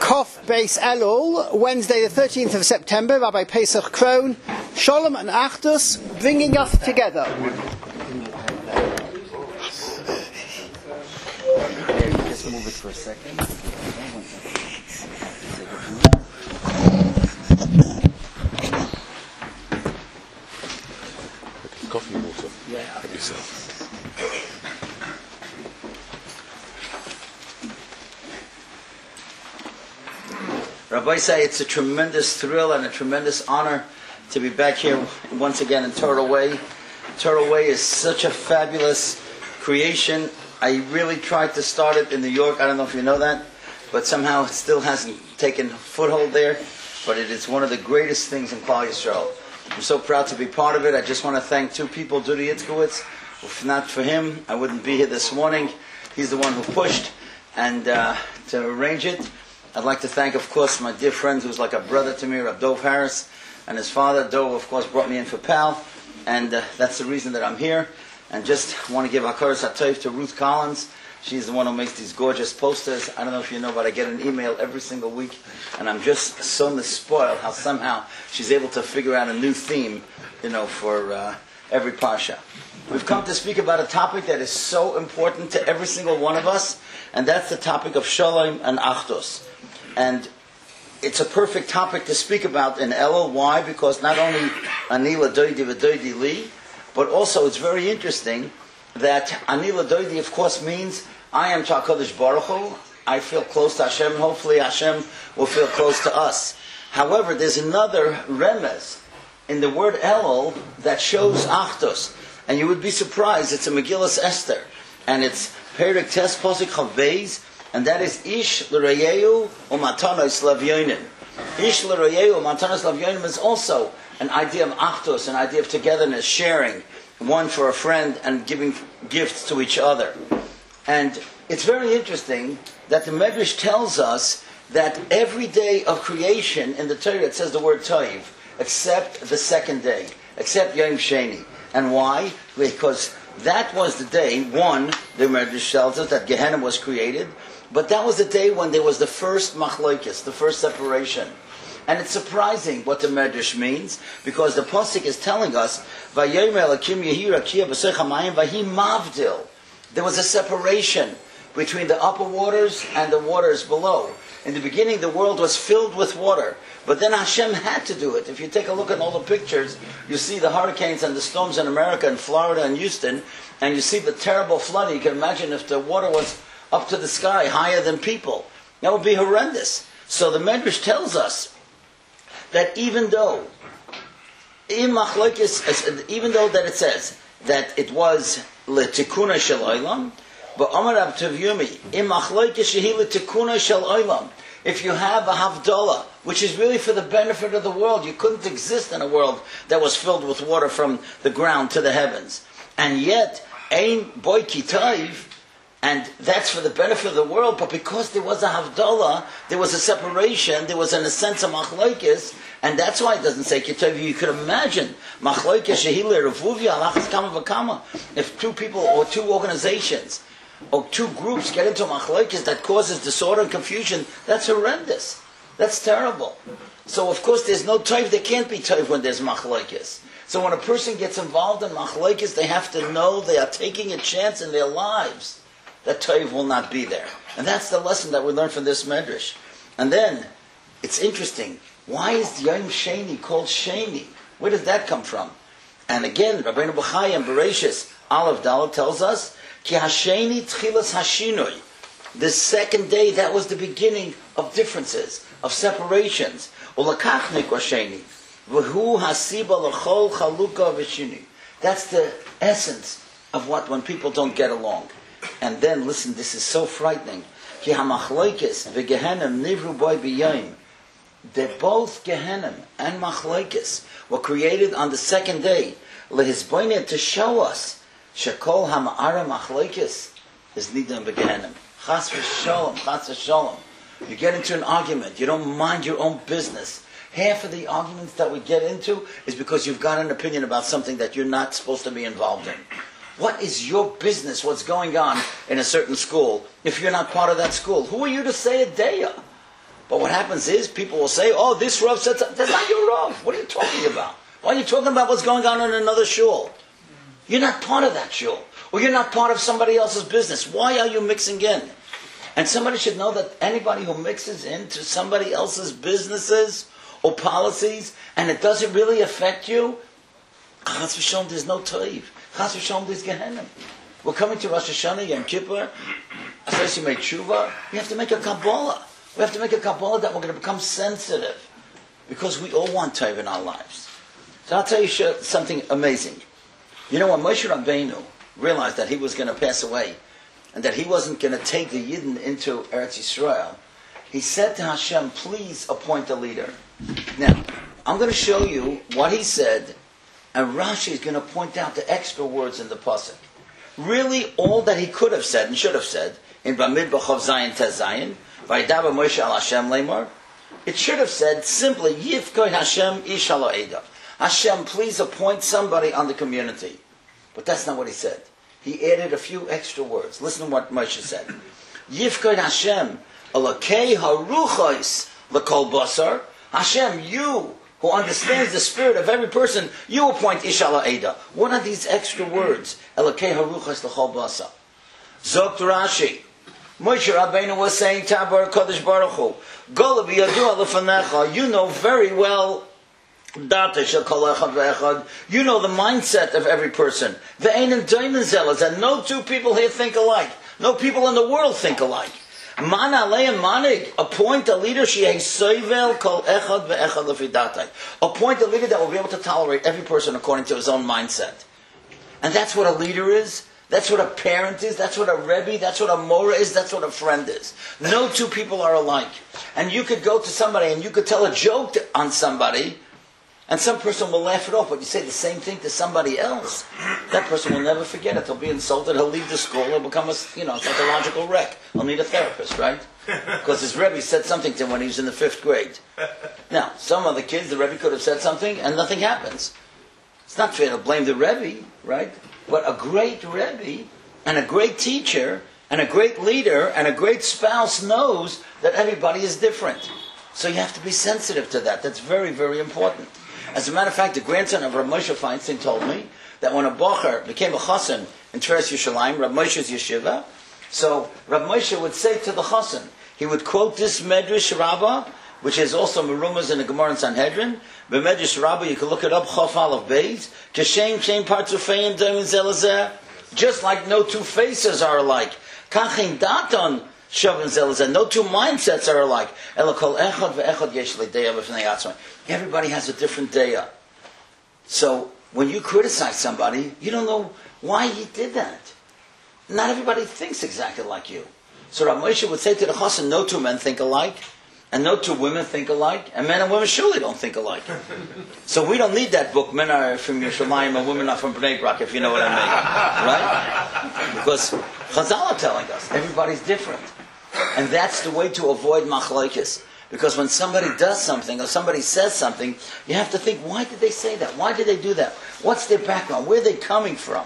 Kof Beis Elul, Wednesday the 13th of September, Rabbi Pesach Krohn, Shalom and Achdus, bringing us together. Just move it for a second. Coffee and water. Yeah. Have yourself. Rabbi say it's a tremendous thrill and a tremendous honor to be back here once again in Torah Way. Torah Way is such a fabulous creation. I really tried to start it in New York. I don't know if you know that, but somehow it still hasn't taken foothold there. But it is one of the greatest things in Klal Yisrael. I'm so proud to be part of it. I just want to thank two people, Dudi Itzkowitz. If not for him, I wouldn't be here this morning. He's the one who pushed and to arrange it. I'd like to thank, of course, my dear friend who's like a brother to me, Rab Dov Harris, and his father. Dov, of course, brought me in for PAL, and that's the reason that I'm here. And just want to give Hakaras HaTov to Ruth Collins. She's the one who makes these gorgeous posters. I don't know if you know, but I get an email every single week, and I'm just so spoiled how somehow she's able to figure out a new theme, for every parsha. We've come to speak about a topic that is so important to every single one of us, and that's the topic of Shalom and Achdus. And it's a perfect topic to speak about in Elul. Why? Because not only Ani L'Doidi V'Doidi Li, but also it's very interesting that Ani L'Doidi, of course, means I am to HaKadosh Baruch Hu. I feel close to Hashem, and hopefully Hashem will feel close to us. However, there's another remez in the word Elul that shows Achdus. And you would be surprised, it's a Megillas Esther. And it's Perek Tes Posik Chav Beis, and that is Ish l'Reyehu u'Matanos Lavyonim. Ish l'Reyehu u'Matanos Lavyonim is also an idea of Achdus, an idea of togetherness, sharing, one for a friend and giving gifts to each other. And it's very interesting that the Medrash tells us that every day of creation in the Torah it says the word Toiv, except the second day, except Yom Sheni. And why? Because that was the day, one, the Medrash tells us that Gehenna was created, but that was the day when there was the first machlokes, the first separation. And it's surprising what the Medrash means, because the Pasuk is telling us, Vayomer Elokim Yehi Rakia B'Seich HaMayim Vahi Mavdil. There was a separation between the upper waters and the waters below. In the beginning, the world was filled with water. But then Hashem had to do it. If you take a look at all the pictures, you see the hurricanes and the storms in America and Florida and Houston, and you see the terrible flooding. You can imagine if the water was up to the sky, higher than people. That would be horrendous. So the Medrash tells us that even though that it says that it was L'tikuna Shel Olam, but Amar Rab Tavyumi, Im Machlokes Shehi L'tikuna Shel Olam. If you have a Havdalah, which is really for the benefit of the world, you couldn't exist in a world that was filled with water from the ground to the heavens. And yet, Ein Boy Kitayv, and that's for the benefit of the world, but because there was a Havdalah, there was a separation, there was in a sense of Machlokes, and that's why it doesn't say Kitayv. You could imagine, Machlokes Shehi L'Revuvia Alachas Kama V'Kama, if two people or two organizations or two groups get into machlokes that causes disorder and confusion, that's horrendous. That's terrible. So of course there's no tov, there can't be tov when there's machlokes. So when a person gets involved in machlokes, they have to know they are taking a chance in their lives that tov will not be there. And that's the lesson that we learn from this medrash. And then, it's interesting, why is Yom Sheni called Sheni? Where does that come from? And again, Rabbeinu Bachai and Bereshis, Aleph Dalet tells us, Ki Hasheni Tchilas Hashinoi. The second day, that was the beginning of differences, of separations. Ulakachnik Hasheni. V'hu hasiba l'chol chaluka v'shini. That's the essence of what when people don't get along. And then, listen, this is so frightening. Ki hamachloikes v'gehenim nivru boy b'yayim. They're both Gehenim and Machlokes were created on the second day. Lehisboinet, to show us Shekol Hama'ara Machlokes is Nidam B'Gehenim. Chas v'sholom, chas v'sholom. You get into an argument, you don't mind your own business. Half of the arguments that we get into is because you've got an opinion about something that you're not supposed to be involved in. What is your business, what's going on in a certain school, if you're not part of that school? Who are you to say a daya? But what happens is people will say, oh, this Rav said something. That's not your Rav. What are you talking about? Why are you talking about what's going on in another shul? You're not part of that shul. Or you're not part of somebody else's business. Why are you mixing in? And somebody should know that anybody who mixes into somebody else's businesses or policies, and it doesn't really affect you, Chas v'sholom, there's no toiv. Chas v'sholom, there's Gehenna. We're coming to Rosh Hashanah, Yom Kippur. As you make tshuva, we have to make a Kabbalah. We have to make a Kabbalah that we're going to become sensitive. Because we all want toiv in our lives. So I'll tell you something amazing. You know, when Moshe Rabbeinu realized that he was going to pass away, and that he wasn't going to take the Yidden into Eretz Yisrael, he said to Hashem, please appoint a leader. Now, I'm going to show you what he said, and Rashi is going to point out the extra words in the pasuk. Really, all that he could have said and should have said in Bamidbar Chav Zayin Tez Zayin, Vaydaber Moshe al Hashem Lemar, it should have said simply, Yifkod Hashem Ish Halo Eida. Hashem, please appoint somebody on the community. But that's not what he said. He added a few extra words. Listen to what Moshe said. Yifkod Hashem Elokei Haruchos L'Kol Basar. Hashem, you who understands the spirit of every person, you appoint Ish Halo Eida. What are these extra words? Elokei Haruchos L'Kol Basar. Zokt Rashi. Moshe Rabbeinu was saying, Tabar Kodesh Baruch Hu, Gola b'yadu alefanecha, you know very well, Data shel kol echad ve'echad, you know the mindset of every person. Ve'ein doimen zelas, and no two people here think alike. No people in the world think alike. Man alei manig, appoint a leader, she'ei soivel kol echad ve'echad lefidatai. Appoint a leader that will be able to tolerate every person according to his own mindset. And that's what a leader is. That's what a parent is, that's what a Rebbe, that's what a Mora is, that's what a friend is. No two people are alike. And you could go to somebody and you could tell a joke on somebody, and some person will laugh it off, but you say the same thing to somebody else, that person will never forget it. He'll be insulted, he'll leave the school, he'll become a psychological wreck. He'll need a therapist, right? Because his Rebbe said something to him when he was in the 5th grade. Now, some other kids, the Rebbe could have said something and nothing happens. It's not fair to blame the Rebbe, right? But a great Rebbe, and a great teacher, and a great leader, and a great spouse knows that everybody is different. So you have to be sensitive to that. That's very, very important. As a matter of fact, the grandson of Rav Moshe Feinstein told me that when a Bocher became a Chassan in Tveres Yerushalayim, Rav Moshe's yeshiva, so Rav Moshe would say to the Chassan, he would quote this Medrash Rabbah, which is also Merumas in the Gemara and Sanhedrin. B'Medrash Rabbah, you can look it up, Chof Aleph Beis. Kashem Shem Partzufein Domin Zelazeh. Just like no two faces are alike. Kachin Daton Shavin Zelazeh. No two mindsets are alike. Elokol Echad ve'Echad Yesh Le'Deya B'Fnei Atzmai. Everybody has a different deya. So when you criticize somebody, you don't know why he did that. Not everybody thinks exactly like you. So Rav Moshe would say to the Chassan, no two men think alike. And no two women think alike, and men and women surely don't think alike. So we don't need that book, men are from Yerushalayim and women are from Bnei Brak, if you know what I mean. Right? Because Chazal are telling us, everybody's different. And that's the way to avoid machlokes. Because when somebody does something, or somebody says something, you have to think, why did they say that? Why did they do that? What's their background? Where are they coming from?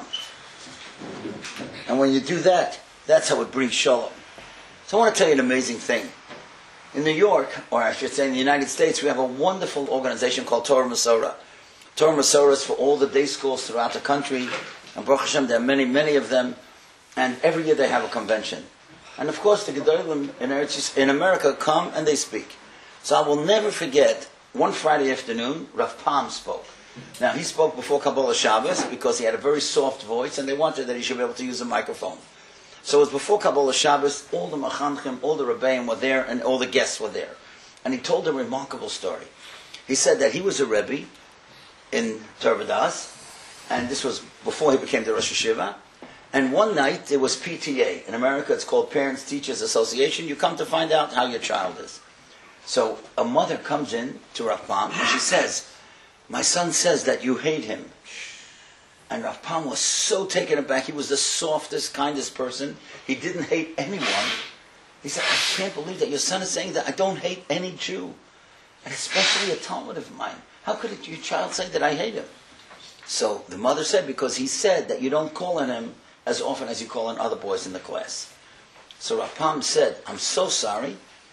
And when you do that, that's how it brings shalom. So I want to tell you an amazing thing. In New York, or I should say in the United States, we have a wonderful organization called Torah Masorah. Torah Masorah is for all the day schools throughout the country. And Baruch Hashem, there are many, many of them. And every year they have a convention. And of course, the Gedolim in America come and they speak. So I will never forget, one Friday afternoon, Rav Pam spoke. Now, he spoke before Kabbalah Shabbos because he had a very soft voice and they wanted that he should be able to use a microphone. So it was before Kabbalah Shabbos, all the Machanchim, all the Rebbeim were there, and all the guests were there. And he told a remarkable story. He said that he was a Rebbe in Tervadas, and this was before he became the Rosh Hashiva. And one night, there was PTA. In America, it's called Parents Teachers Association. You come to find out how your child is. So a mother comes in to Rav Pam, and she says, my son says that you hate him. And Rav Pam was so taken aback. He was the softest, kindest person. He didn't hate anyone. He said, I can't believe that your son is saying that I don't hate any Jew. And especially a Talmud of mine. How could your child say that I hate him? So the mother said, because he said that you don't call on him as often as you call on other boys in the class. So Rav Pam said, I'm so sorry.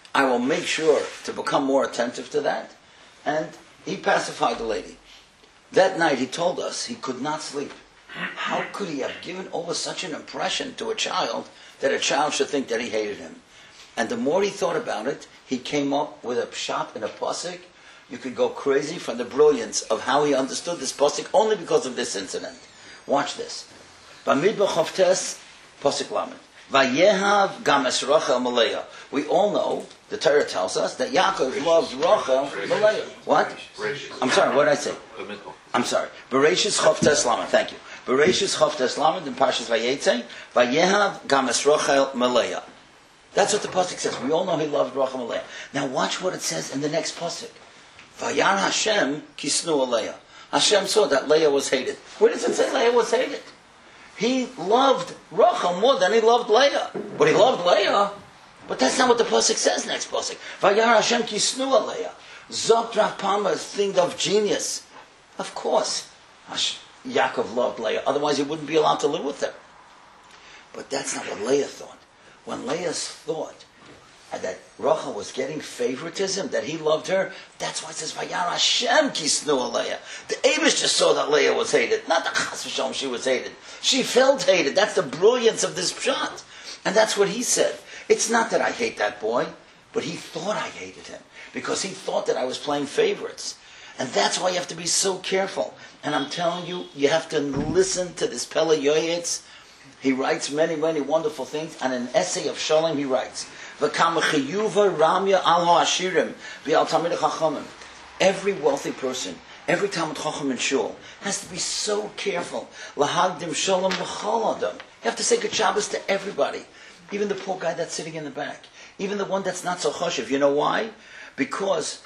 I will make sure to become more attentive to that. And he pacified the lady. That night he told us he could not sleep. How could he have given over such an impression to a child that a child should think that he hated him? And the more he thought about it, he came up with a pshat and a pasuk. You could go crazy from the brilliance of how he understood this pasuk only because of this incident. Watch this. Bamidbar Chavtes, pasuk lamed. Vayehav games Rachel Maleah. We all know, the Torah tells us, that Yaakov loved Rachel Maleah. What? I'm sorry, what did I say? I'm sorry. Bereshis Chavtes lamed. Thank you. Bereshis Chavtes lamed in Parshas Vayetze. Vayehav games Rachel Maleah. That's what the pasuk says. We all know he loved Rachel Maleah. Now watch what it says in the next pasuk. Vayar Hashem kisnu Aleah. Hashem saw that Leah was hated. Where does it say Leah was hated? He loved Rachel more than he loved Leah. But he loved Leah. But that's not what the pasuk says next pasuk. Vayar Hashem kisnu Aleah. Zok Rav Palmer think of genius. Of course, Yaakov loved Leah. Otherwise he wouldn't be allowed to live with her. But that's not what Leah thought. When Leah thought that Rachel was getting favoritism, that he loved her, that's why it says, Vayar Hashem kisnu Leah. The Eibush just saw that Leah was hated. Not the Chas v'Shalom she was hated. She felt hated. That's the brilliance of this pshat. And that's what he said. It's not that I hate that boy, but he thought I hated him. Because he thought that I was playing favorites. And that's why you have to be so careful. And I'm telling you, you have to listen to this Pele Yoyetz. He writes many, many wonderful things. And an essay of Shalom he writes, every wealthy person, every Talmid Chacham in Shul, has to be so careful. You have to say good Shabbos to everybody. Even the poor guy that's sitting in the back. Even the one that's not so choshev. You know why? Because,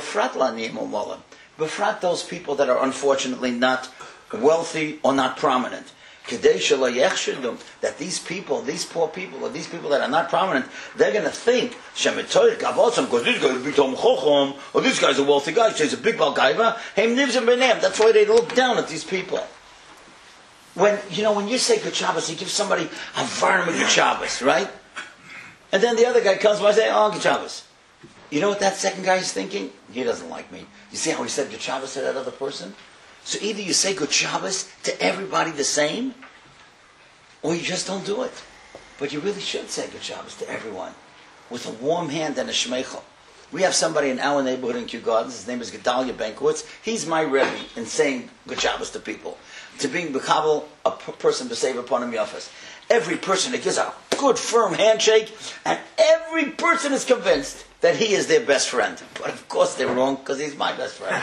befrat those people that are unfortunately not wealthy or not prominent. That these people, these poor people, or these people that are not prominent, they're going to think, because this guy's a big Talmid Chacham, or this guy's a wealthy guy, so he's a big Balgaiva. That's why they look down at these people. When you say Good Shabbos, you give somebody a varm Good Shabbos, right? And then the other guy comes by and says, oh, Good Shabbos. You know what that second guy is thinking? He doesn't like me. You see how he said Good Shabbos to that other person? So either you say Good Shabbos to everybody the same, or you just don't do it. But you really should say Good Shabbos to everyone, with a warm hand and a shmeichel. We have somebody in our neighborhood in Kew Gardens, his name is Gedalia Benkovitz. He's my Rebbe in saying Good Shabbos to people. To being B'kabel, a person to save upon him Yafas. Every person that gives a good firm handshake, and every person is convinced that he is their best friend. But of course they're wrong, because he's my best friend.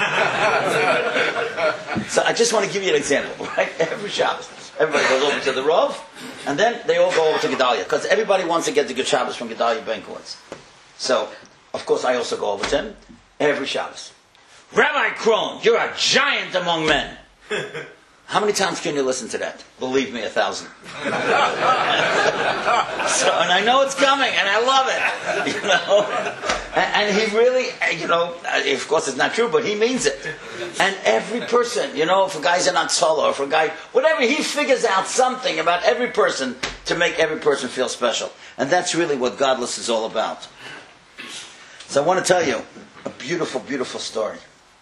So I just want to give you an example, right? Every Shabbos, everybody goes over to the Rav, and then they all go over to Gedalia, because everybody wants to get the Good Shabbos from Gedalia Benkovitz. So, of course, I also go over to him every Shabbos. Rabbi Krohn, you're a giant among men. How many times can you listen to that? Believe me, 1,000. And I know it's coming, and I love it. And he really, of course it's not true, but he means it. And every person, if a guy's an Atzala, or if a guy, whatever, he figures out something about every person to make every person feel special. And that's really what Godless is all about. So I want to tell you a beautiful, beautiful story.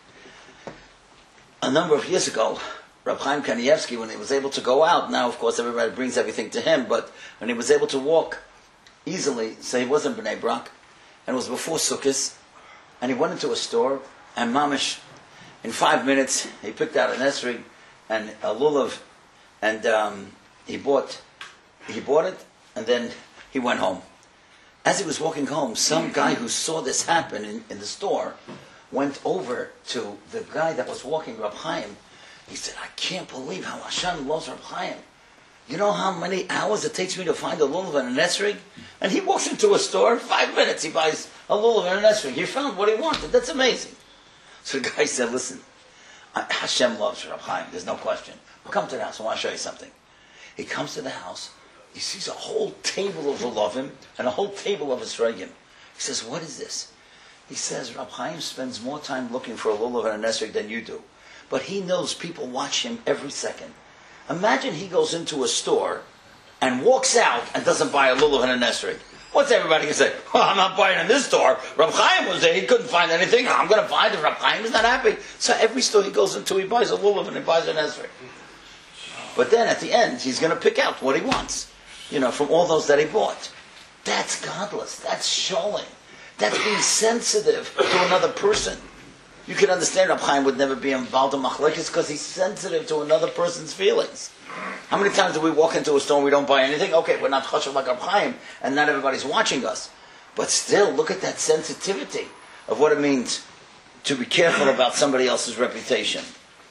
A number of years ago, Reb Chaim Kanievsky, when he was able to go out, now of course everybody brings everything to him, but when he was able to walk easily, so he was in Bnei Brak, and it was before Sukkot, and he went into a store, and mamish, in 5 minutes, he picked out an esrog and a lulav, and he bought it, and then he went home. As he was walking home, some guy who saw this happen in the store went over to the guy that was walking, Reb Chaim. He said, I can't believe how Hashem loves Reb Chaim. You know how many hours it takes me to find a lulav and an esrog? And he walks into a store, 5 minutes, he buys a lulav and an esrog. He found what he wanted. That's amazing. So the guy said, listen, Hashem loves Reb Chaim. There's no question. Come to the house. I want to show you something. He comes to the house. He sees a whole table of lulavim and a whole table of esrogim. He says, what is this? He says, Reb Chaim spends more time looking for a lulav and an esrog than you do. But he knows people watch him every second. Imagine he goes into a store and walks out and doesn't buy a lulav and an esrog. What's everybody going to say? Well, I'm not buying in this store. Rab Chaim was there. He couldn't find anything. I'm going to buy the Rab Chaim is not happy. So every store he goes into, he buys a lulav and he buys an esrog. But then at the end, he's going to pick out what he wants, from all those that he bought. That's godless. That's shoaling. That's being sensitive to another person. You can understand Rab Chaim would never be involved in machlokes because he's sensitive to another person's feelings. How many times do we walk into a store and we don't buy anything? Okay, we're not chashuv like Rab Chaim, and not everybody's watching us. But still, look at that sensitivity of what it means to be careful about somebody else's reputation.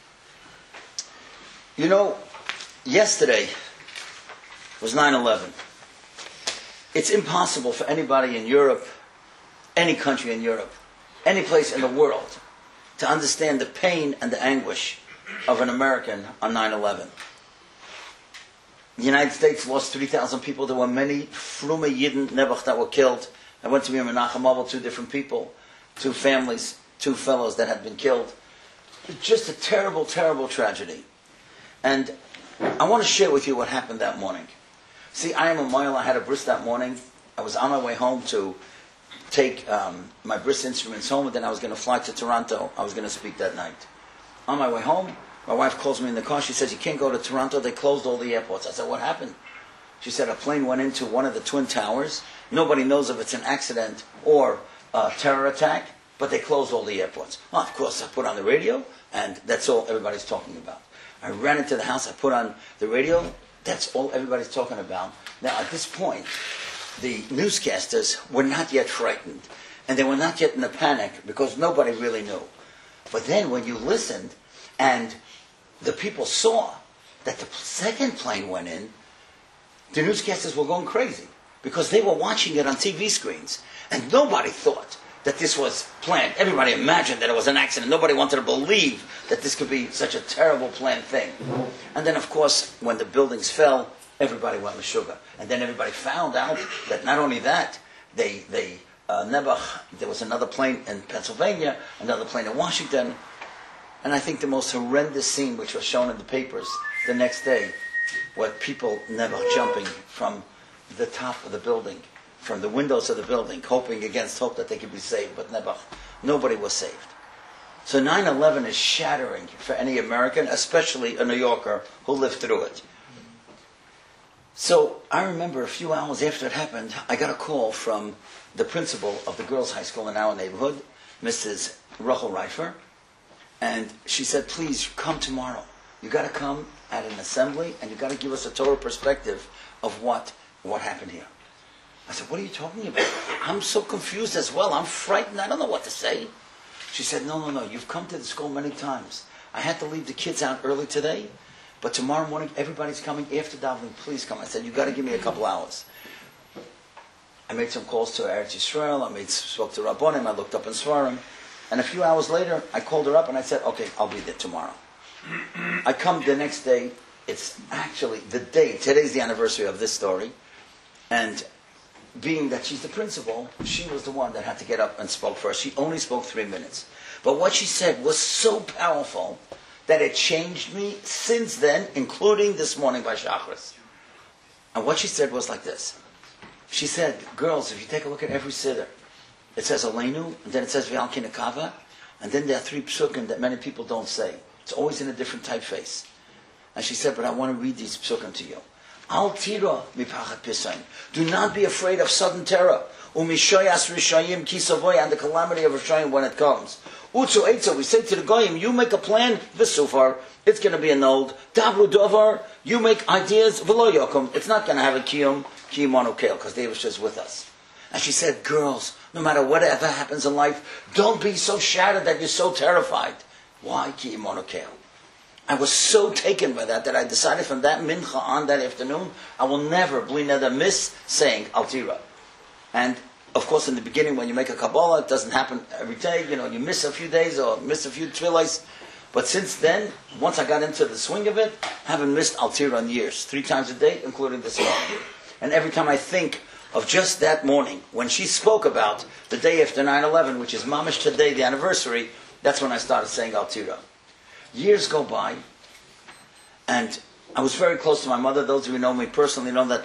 Yesterday was 9/11. It's impossible for anybody in Europe, any country in Europe, any place in the world, to understand the pain and the anguish of an American on 9/11. The United States lost 3,000 people. There were many Frume Yidden Nebuch that were killed. I went to Mir Menachem Abel, 2 different people, 2 families, 2 fellows that had been killed. Just a terrible, terrible tragedy. And I want to share with you what happened that morning. See, I am a Moil. I had a bris that morning. I was on my way home to take my bris instruments home, and then I was going to fly to Toronto. I was going to speak that night. On my way home, my wife calls me in the car. She says, you can't go to Toronto. They closed all the airports. I said, what happened? She said, a plane went into one of the Twin Towers. Nobody knows if it's an accident or a terror attack, but they closed all the airports. Well, of course, I put on the radio, and that's all everybody's talking about. I ran into the house. I put on the radio. That's all everybody's talking about. Now, at this point, the newscasters were not yet frightened, and they were not yet in a panic because nobody really knew. But then when you listened and the people saw that the second plane went in, the newscasters were going crazy because they were watching it on TV screens, and nobody thought that this was planned. Everybody imagined that it was an accident. Nobody wanted to believe that this could be such a terrible planned thing. And then, of course, when the buildings fell, everybody went Meshuggah. And then everybody found out that not only that, Nebuch, there was another plane in Pennsylvania, another plane in Washington, and I think the most horrendous scene which was shown in the papers the next day were people Nebuch jumping from the top of the building, from the windows of the building, hoping against hope that they could be saved, but Nebuch, nobody was saved. So 9/11 is shattering for any American, especially a New Yorker who lived through it. So I remember a few hours after it happened, I got a call from the principal of the girls' high school in our neighborhood, Mrs. Rachel Reifer, and she said, please come tomorrow. You got to come at an assembly, and you got to give us a total perspective of what happened here. I said, what are you talking about? I'm so confused as well. I'm frightened. I don't know what to say. She said, no. You've come to the school many times. I had to leave the kids out early today, but tomorrow morning everybody's coming after davening. Please come. I said, you got to give me a couple hours. I made some calls to Eretz Yisrael. I spoke to Rabbonim. I looked up in Svarim. And a few hours later, I called her up and I said, okay, I'll be there tomorrow. I come the next day. It's actually the day. Today's the anniversary of this story. And being that she's the principal, she was the one that had to get up and spoke first. She only spoke 3 minutes. But what she said was so powerful that it changed me since then, including this morning by Shachris. And what she said was like this. She said, girls, if you take a look at every siddur, it says Aleinu, and then it says V'al Kinekava, and then there are 3 psukim that many people don't say. It's always in a different typeface. And she said, but I want to read these psukim to you. Al tira mipachat pisayin. Do not be afraid of sudden terror. Umishoyas rishayim kisavoy, and the calamity of Rishayim when it comes. Utzu eitza, we say to the goyim, you make a plan, v'sufar, it's going to be annulled. Dabru dovar, you make ideas, v'lo yokum, it's not going to have a kiyum onokel, because David is with us. And she said, girls, no matter whatever happens in life, don't be so shattered that you're so terrified. Why kiyum onokel? I was so taken by that I decided from that mincha on that afternoon, I will never, bli neder, miss saying Al Tira. And of course, in the beginning, when you make a Kabbalah, it doesn't happen every day. You miss a few days or miss a few tefillahs. But since then, once I got into the swing of it, I haven't missed Al Tira in years, 3 times a day, including this morning. And every time I think of just that morning, when she spoke about the day after 9/11, which is mamish today, the anniversary, that's when I started saying Al Tira. Years go by, and I was very close to my mother. Those who know me personally know that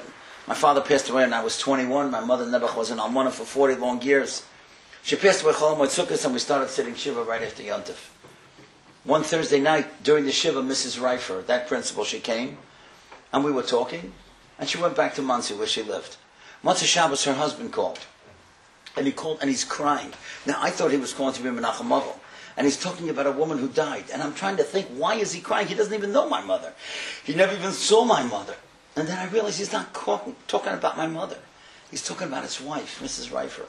My father passed away when I was 21. My mother Nebuch was an almana for 40 long years. She passed away Chol Hamoed Sukkos, and we started sitting Shiva right after Yontif. One Thursday night, during the Shiva, Mrs. Reifer, that principal, she came, and we were talking, and she went back to Monsey, where she lived. Motzei Shabbos, her husband called. And he called, and he's crying. Now, I thought he was calling to be Menachem Mother. And he's talking about a woman who died. And I'm trying to think, why is he crying? He doesn't even know my mother. He never even saw my mother. And then I realized he's not talking about my mother. He's talking about his wife, Mrs. Reifer.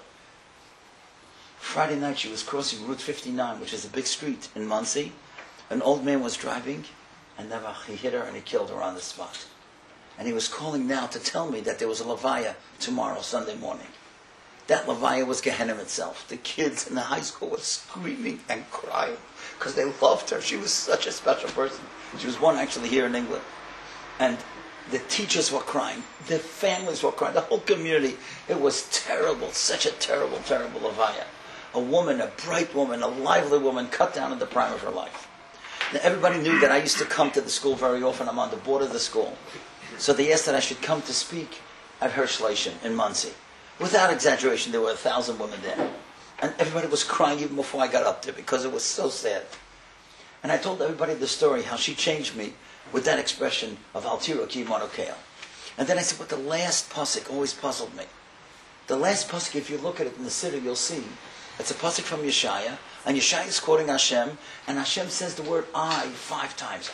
Friday night, she was crossing Route 59, which is a big street in Monsey. An old man was driving, and he hit her and he killed her on the spot. And he was calling now to tell me that there was a levaya tomorrow, Sunday morning. That levaya was Gehenna itself. The kids in the high school were screaming and crying because they loved her. She was such a special person. She was one actually here in England. And the teachers were crying. The families were crying. The whole community. It was terrible. Such a terrible, terrible levaya. A woman, a bright woman, a lively woman, cut down in the prime of her life. Now, everybody knew that I used to come to the school very often. I'm on the board of the school. So they asked that I should come to speak at Hirschleichen in Monsey. Without exaggeration, there were 1,000 women there. And everybody was crying even before I got up there because it was so sad. And I told everybody the story, how she changed me with that expression of Al Tiro Ki Monokeil. And then I said, but the last pasuk always puzzled me. The last pasuk, if you look at it in the Siddur, you'll see. It's a pasuk from Yeshaya, and Yeshaya is quoting Hashem, and Hashem says the word I 5 times.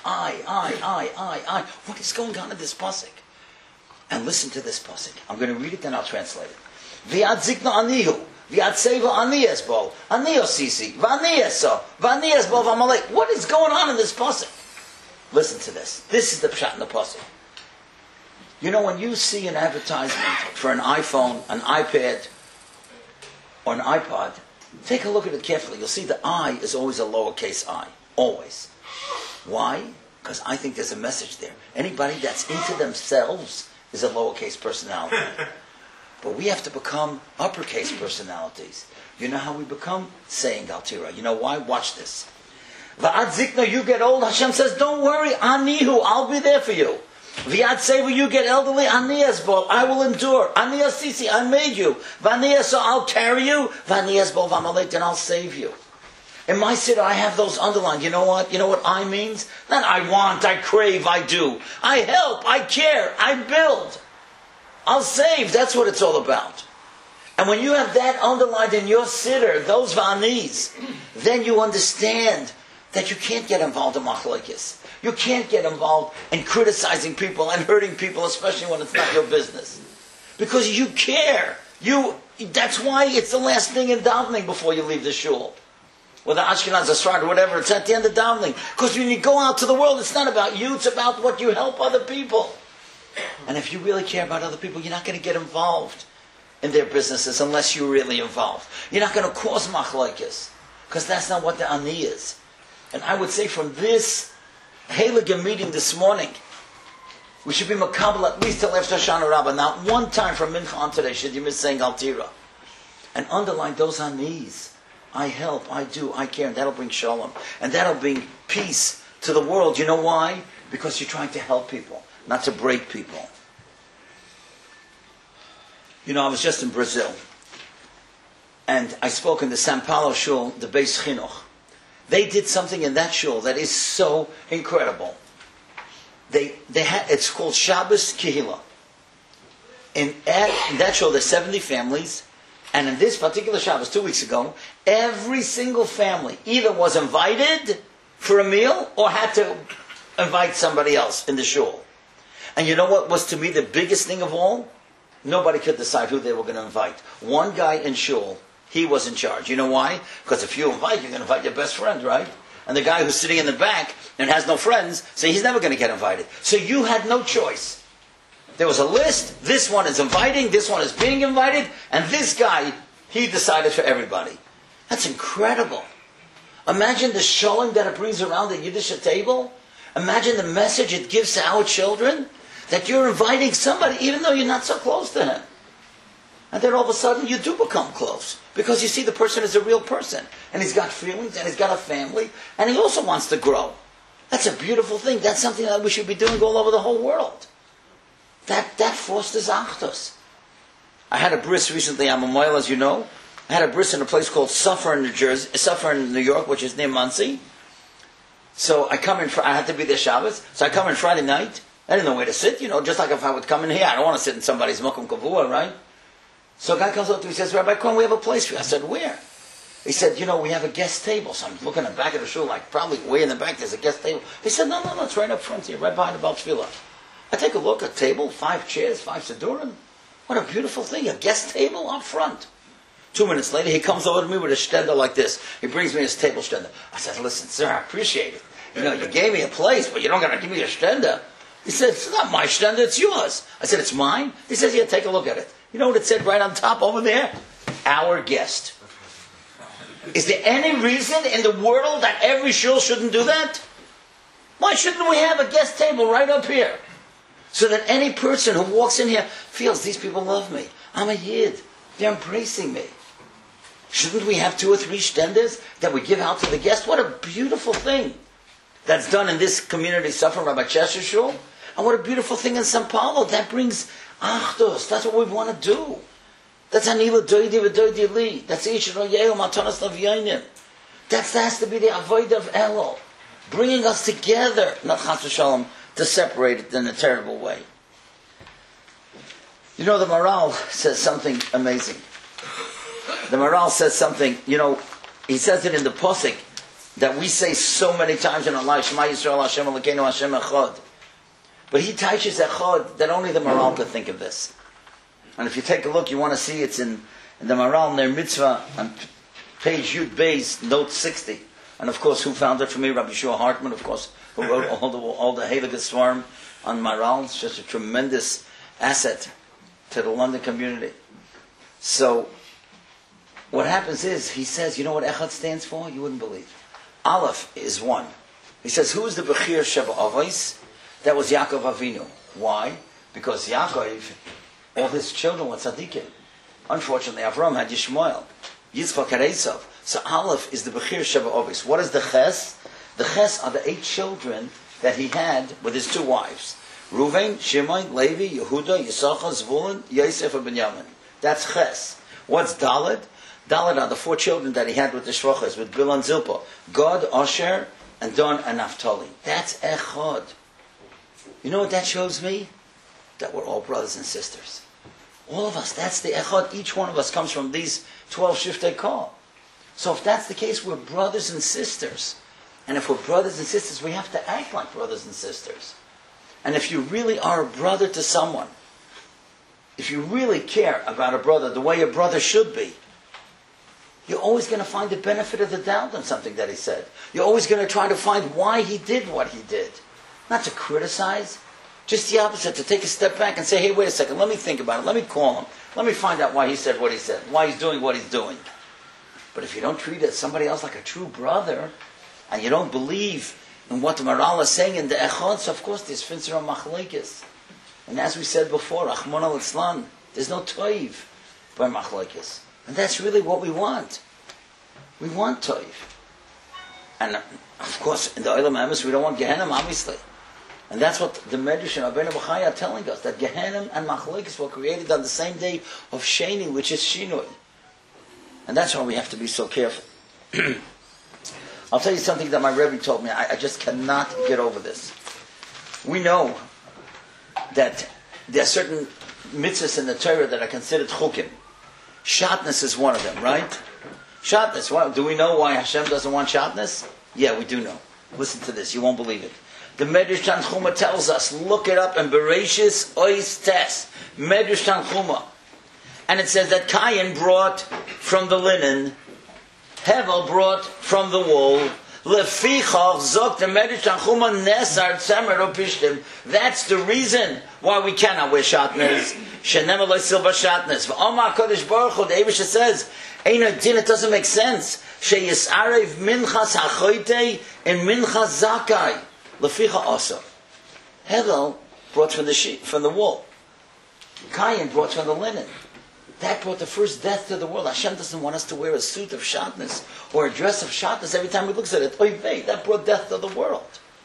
I. What is going on in this pasuk? And listen to this pasuk. I'm going to read it, then I'll translate it. V'ad zikna anihu, v'ad seva aniyas bo, aniyos sisi, v'aniyaso, v'aniyas bo v'amalek. What is going on in this pasuk? Listen to this. This is the pshat in the pasuk. You know, when you see an advertisement for an iPhone, an iPad, or an iPod, take a look at it carefully. You'll see the I is always a lowercase I. Always. Why? Because I think there's a message there. Anybody that's into themselves is a lowercase personality. But we have to become uppercase personalities. You know how we become? Saying Al Tira. You know why? Watch this. Va'ad zikna, you get old, Hashem says, don't worry, anihu, I'll be there for you. V'ad seva, you get elderly, aniyas bol, I will endure. Aniyas sisi, I made you. V'aniyas, so I'll carry you. V'aniyas bol v'amalek, and I'll save you. In my siddur, I have those underlined. You know what? You know what I means? Not I want, I crave, I do. I help, I care, I build. I'll save. That's what it's all about. And when you have that underlined in your siddur, those v'anis, then you understand that you can't get involved in machlokes. You can't get involved in criticizing people and hurting people, especially when it's not your business. Because you care. That's why it's the last thing in davening before you leave the shul. Or the Ashkenaz Asrar, or whatever, it's at the end of davening. Because when you go out to the world, it's not about you, it's about what you help other people. And if you really care about other people, you're not going to get involved in their businesses unless you're really involved. You're not going to cause machlokes, because that's not what the ani is. And I would say from this Heilige meeting this morning, we should be makabel at least till after Hoshana Rabbah. Not one time from Mincha on today should you miss saying Al Tira. And underline those anis. I help, I do, I care, and that'll bring shalom. And that'll bring peace to the world. You know why? Because you're trying to help people, not to break people. You know, I was just in Brazil, and I spoke in the São Paulo shul, the Beis Chinuch. They did something in that shul that is so incredible. They had, it's called Shabbos Kehila. In that shul, there's 70 families, and in this particular Shabbos, 2 weeks ago, every single family either was invited for a meal or had to invite somebody else in the shul. And you know what was to me the biggest thing of all? Nobody could decide who they were going to invite. One guy in shul, he was in charge. You know why? Because if you invite, you're going to invite your best friend, right? And the guy who's sitting in the back and has no friends, so he's never going to get invited. So you had no choice. There was a list. This one is inviting, this one is being invited, and this guy, he decided for everybody. That's incredible. Imagine the shalom that it brings around the Yiddish table. Imagine the message it gives to our children, that you're inviting somebody even though you're not so close to him. And then all of a sudden you do become close. Because you see the person is a real person. And he's got feelings, and he's got a family, and he also wants to grow. That's a beautiful thing. That's something that we should be doing all over the whole world. That fosters Achdus. I had a bris recently. I'm a mile, as you know. I had a bris in a place called Suffolk, in New York, which is near Monsey. So I come in. I had to be there Shabbos. So I come in Friday night. I didn't know where to sit. Just like if I would come in here, I don't want to sit in somebody's makom kavua, right? So a guy comes up to me and says, "Rabbi Cohen, we have a place for you." I said, "Where?" He said, "We have a guest table." So I'm looking at the back of the shul, like probably way in the back. There's a guest table. He said, "No, it's right up front here, right behind the Baal Tefillah." I take a look. A table, 5 chairs, 5 sedurim. What a beautiful thing! A guest table up front. 2 minutes later, he comes over to me with a shtender like this. He brings me his table shtender. I said, "Listen, sir, I appreciate it. You gave me a place, but you're not going to give me a shtender." He said, "It's not my shtender, it's yours." I said, "It's mine?" He says, "Yeah, take a look at it." You know what it said right on top over there? Our guest. Is there any reason in the world that every shul shouldn't do that? Why shouldn't we have a guest table right up here? So that any person who walks in here feels, these people love me. I'm a yid. They're embracing me. Shouldn't we have 2 or 3 shtenders that we give out to the guests? What a beautiful thing that's done in this community, Safra Rabbi Cheshire Shul. And what a beautiful thing in São Paulo. That brings Achdus. That's what we want to do. That's Anila Doidi V'Doidi Li. That's Ishro Yehu Matanas Lavyanim. That has to be the Avodah of Elul. Bringing us together, not Chas v'Shalom, to separate it in a terrible way. The Maral says something amazing. The Maral says something, he says it in the Posik that we say so many times in our life, Shema Yisrael Hashem Elokeinu Hashem Echad. But he teaches Echad that only the Maral could think of this. And if you take a look, you want to see it's in the Maral Ner Mitzvah on page Yud Beis, note 60. And of course, who found it for me? Rabbi Shua Hartman, of course, who wrote all the Heilige Svarim on Maral. It's just a tremendous asset to the London community. So, what happens is, he says, you know what Echad stands for? You wouldn't believe. Aleph is 1. He says, who is the Bechir Sheva Avos? That was Yaakov Avinu. Why? Because Yaakov, all his children were tzaddikim. Unfortunately, Avram had Yishmael. Yitzchak had Esav. So Aleph is the Bechir Sheva Avos. What is the Ches? The Ches are the 8 children that he had with his 2 wives. Reuven, Shimon, Levi, Yehuda, Yisachar, Zvulun, Yosef, and Binyamin. That's Ches. What's Dalet? Dalet are the 4 children that he had with the Shvachas, with Bilah and Zilpah. Gad, Asher, and Dan, and Naphtali. That's Echad. You know what that shows me? That we're all brothers and sisters. All of us. That's the Echad. Each one of us comes from these 12 Shiftei Kol. So if that's the case, we're brothers and sisters. And if we're brothers and sisters, we have to act like brothers and sisters. And if you really are a brother to someone, if you really care about a brother the way a brother should be, you're always going to find the benefit of the doubt on something that he said. You're always going to try to find why he did what he did. Not to criticize, just the opposite, to take a step back and say, hey, wait a second, let me think about it, let me call him, let me find out why he said what he said, why he's doing what he's doing. But if you don't treat somebody else like a true brother, and you don't believe in what the Maral is saying in the Echad, so of course there's Finzer and Machlekes. And as we said before, Achmon al-Islam, there's no Toiv by Machlekes. And that's really what we want. We want Toiv. And of course, in the Olam Emes, we don't want Gehenim, obviously. And that's what the Medrash and Rabbeinu B'chai are telling us, that Gehenim and Machlekes were created on the same day of Sheni, which is Shinoi. And that's why we have to be so careful. I'll tell you something that my Rebbe told me. I just cannot get over this. We know that there are certain mitzvahs in the Torah that are considered chukim. Shatnez is one of them, right? Shatnez. Do we know why Hashem doesn't want shatnez? Yeah, we do know. Listen to this. You won't believe it. The Medrash Tanchuma tells us, look it up in Bereshis Ois Tes. Medrash Tanchuma. And it says that Cain brought from the linen, Hevel brought from the wool, Lefichach zok the Medrash Tanchuma nesar tzemer opishtim. That's the reason why we cannot wear shatnez. Shenemar lo silva shatnez. V'omar Kodesh Baruch Hu, the Eibusha says, Eino din, it doesn't make sense. Sheyisarev minchas hachoytei and minchas zakai. Leficha also. Hevel brought from the wool. Cain brought from the linen. That brought the first death to the world. Hashem doesn't want us to wear a suit of shatnez or a dress of shatnez every time we look at it. Oy vey, that brought death to the world.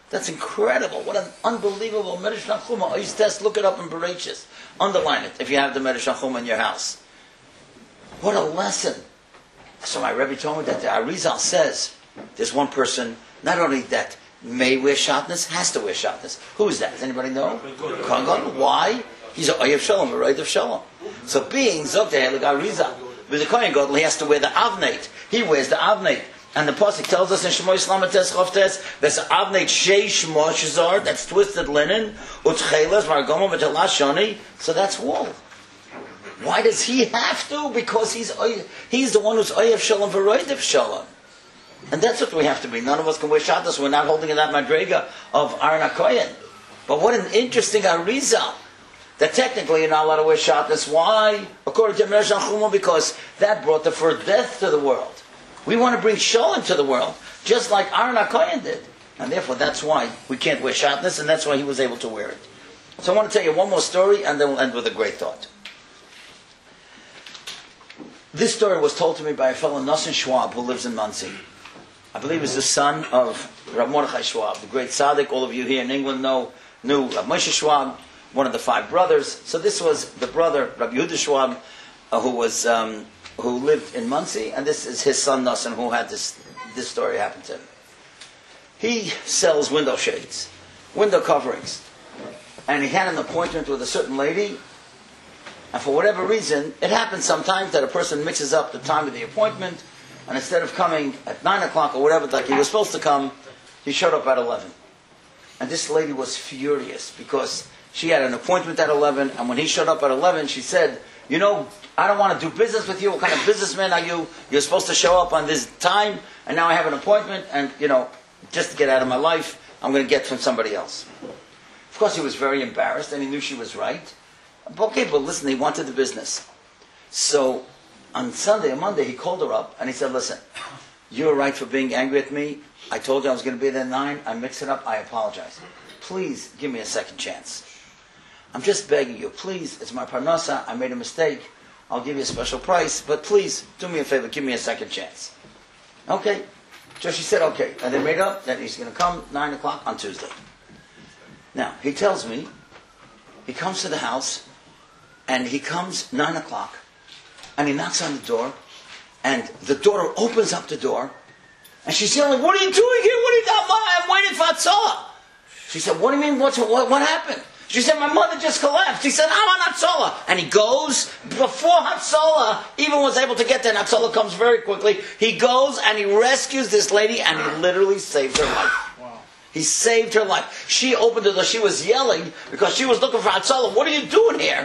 That's incredible. What an unbelievable Medrash Nachuma. Ois Tes, look it up in Bereshis. Underline it if you have the Medrash Nachuma in your house. What a lesson. So my Rebbe told me that the Arizal says there's one person, not only that may wear shatnez, has to wear shatnez. Who is that? Does anybody know? Kohen Gadol. Why? He's a Oyev Shalom, a right of Shalom. So being Zog the Helig Arizal, with the Kohen Gadol, he has to wear the Avneit. He wears the Avneit. And the Pasuk tells us in Shemo Yislam Tes Chavtes, there's Avneit Sheish Moshazar, that's twisted linen, Utchelas, Margomo, V'Telash Shoni, so that's wool. Why does he have to? Because he's the one who's Oyev Shalom, V'Roidev Shalom. And that's what we have to be. None of us can wear Shabbos. We're not holding in that Madrega of Aaron HaKoyen. But what an interesting Arizal. That technically you're not allowed to wear Shabbos. Why? According to Medrash Nachuma, because that brought the first death to the world. We want to bring Shalom to the world, just like Aaron HaKoyen did. And therefore that's why we can't wear Shabbos, and that's why he was able to wear it. So I want to tell you one more story, and then we'll end with a great thought. This story was told to me by a fellow, Nosson Schwab, who lives in Monsey. I believe he's the son of Rav Mordechai Schwab, the great tzaddik. All of you here in England knew Rav Moshe Schwab, one of the 5 brothers. So this was the brother, Rav Yehuda Schwab, who lived in Monsey, and this is his son Nosson, who had this story happen to him. He sells window shades, window coverings, and he had an appointment with a certain lady. And for whatever reason, it happens sometimes that a person mixes up the time of the appointment, and instead of coming at 9 o'clock or whatever, like he was supposed to come, he showed up at 11. And this lady was furious because she had an appointment at 11, and when he showed up at 11, she said, I don't want to do business with you. What kind of businessman are you? You're supposed to show up on this time, and now I have an appointment, and, just to get out of my life, I'm going to get from somebody else. Of course, he was very embarrassed, and he knew she was right. Okay, but listen, he wanted the business. So on Sunday or Monday, he called her up and he said, listen, you're right for being angry at me. I told you I was going to be there at 9. I mixed it up. I apologize. Please give me a second chance. I'm just begging you. Please, it's my parnasa. I made a mistake. I'll give you a special price. But please, do me a favor. Give me a second chance. Okay. So she said, okay. And they made up that he's going to come 9 o'clock on Tuesday. Now, he tells me, he comes to the house, and he comes 9 o'clock, and he knocks on the door, and the daughter opens up the door, and she's yelling, what are you doing here? What are you doing? I'm waiting for Hatzalah. She said, what do you mean? What happened? She said, my mother just collapsed. He said, I'm on Hatzalah. And he goes, before Hatzalah even was able to get there, and Hatzalah comes very quickly, he goes and he rescues this lady, and he literally saved her life. Wow. He saved her life. She opened the door. She was yelling because she was looking for Hatzalah. What are you doing here?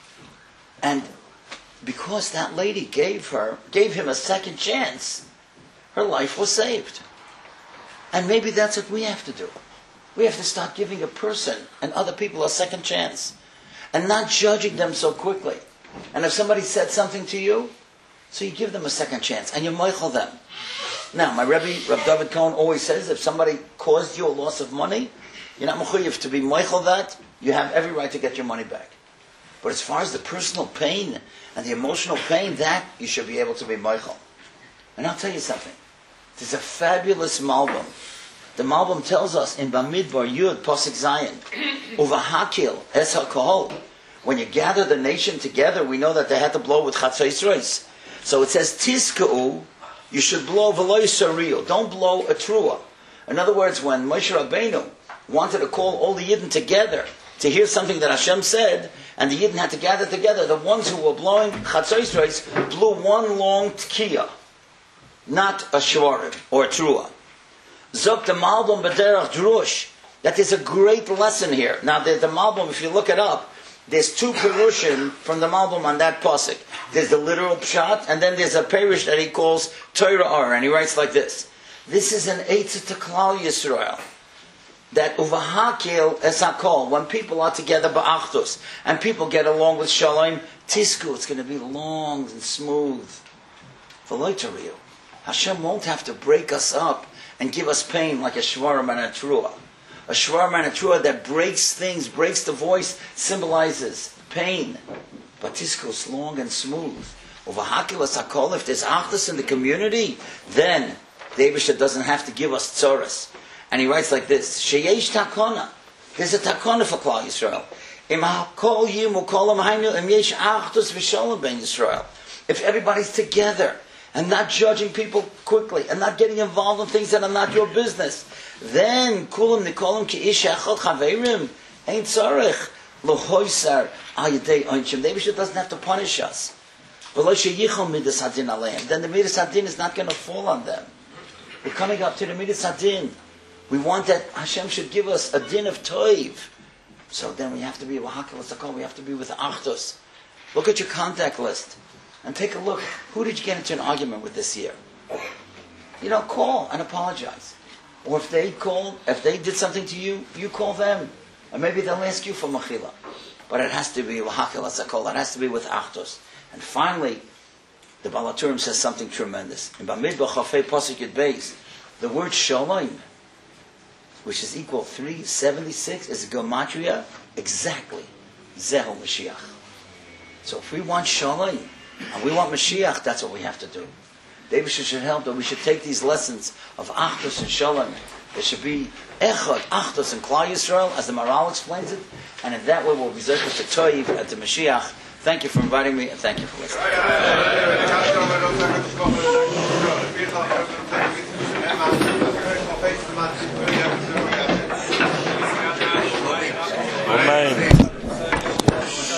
And because that lady gave him a second chance, her life was saved. And maybe that's what we have to do. We have to start giving a person and other people a second chance. And not judging them so quickly. And if somebody said something to you, so you give them a second chance. And you meichel them. Now, my Rebbe, Rav David Cohen, always says, if somebody caused you a loss of money, you're not mechuyev to be meichel that. You have every right to get your money back. But as far as the personal pain and the emotional pain, that you should be able to be meichel. And I'll tell you something. There's a fabulous Malbim. The Malbim tells us in Bamidbar Yud Pasuk Zayin, Uvahakil Es HaKohol. When you gather the nation together, we know that they had to blow with Chatzos Reis. So it says Tizka'u, you should blow V'lo Yisariel. Don't blow a trua. In other words, when Moshe Rabbeinu wanted to call all the Yidden together to hear something that Hashem said, and the Yidden had to gather together, the ones who were blowing Chatzos Reis blew one long Tkiya, not a Shvarim or a Trua. Zok the Malbim B'derach Drush, that there's a great lesson here. Now the Malbim, if you look it up, there's 2 Perushim from the Malbim on that pasuk. There's the literal Pshat, and then there's a Perush that he calls Torah Or, and he writes like this. This is an Eitzah to Klal Yisrael. That Uvahakil Es HaKol, when people are together Ba'achdus, and people get along with Shalom, Tisku, it's going to be long and smooth. V'lo Toriu. Hashem won't have to break us up and give us pain like a Shvarim and a Trua. A Shvarim and a Trua that breaks things, breaks the voice, symbolizes pain. But Tisku is long and smooth. Uvahakil Es HaKol, if there's Achdus in the community, then the Eibusha doesn't have to give us tzoras. And he writes like this: Sheyesh takona. There's a takona for Klal Yisrael. Im hakol yimu kolam haynu im yesh achdus v'shalom ben Yisrael. If everybody's together and not judging people quickly and not getting involved in things that are not your business, then kulam nikolam ki ish echad chaverim ain't tzarich lohoisar ayadei onchim. The Eibishter doesn't have to punish us. Then the midas hadin is not going to fall on them. We're coming up to the midas hadin. We want that Hashem should give us a din of toiv. So then we have to be we have to be with achdus. Look at your contact list and take a look. Who did you get into an argument with this year? Call and apologize. Or if they did something to you, you call them. And maybe they'll ask you for machila. But it has to be lahakil asakol. It has to be with achdus. And finally, the Baal HaTurim says something tremendous. In Bamidbar Chafei Pasuk Yud Beis, the word shalom, which is equal 376, is gematria exactly Zehu Mashiach. So if we want shalom and we want Mashiach, that's what we have to do. The Eibishter should help that we should take these lessons of Achdus and Shalom. There should be Echad, Achdus, and Klal Yisrael, as the Maral explains it, and in that way we'll be Zerkut to Toiv and to Mashiach. Thank you for inviting me, and thank you for listening.